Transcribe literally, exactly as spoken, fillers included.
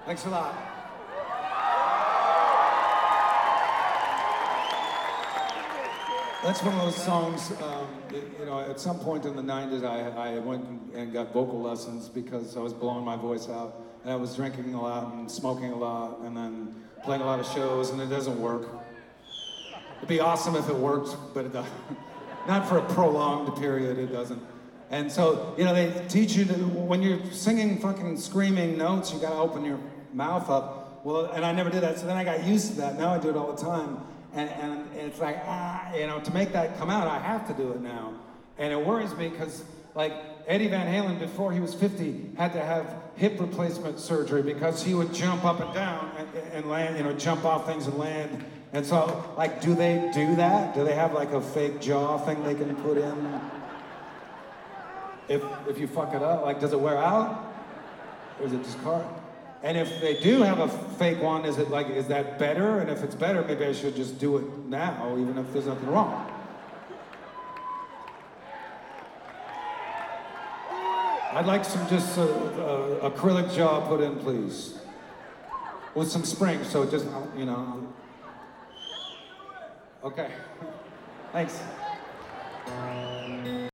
Thanks a lot. That's one of those songs, um, that, you know, at some point in the nineties, I, I went and got vocal lessons because I was blowing my voice out. And I was drinking a lot and smoking a lot and then playing a lot of shows, and it doesn't work. It'd be awesome if it worked, but it doesn't. Not for a prolonged period, it doesn't. And so, you know, they teach you to, when you're singing fucking screaming notes, you gotta open your mouth up. Well, and I never did that, so then I got used to that. Now I do it all the time. And, and it's like, ah, you know, to make that come out, I have to do it now. And it worries me because, like, Eddie Van Halen, before he was fifty, had to have hip replacement surgery because he would jump up and down and, and land, you know, jump off things and land. And so, like, do they do that? Do they have, like, a fake jaw thing they can put in? If, if you fuck it up, like, does it wear out? Or is it just car? And if they do have a fake one, is it like, is that better? And if it's better, maybe I should just do it now, even if there's nothing wrong. I'd like some just uh, uh, acrylic jaw put in, please. With some springs, so just, you know. Okay. Thanks.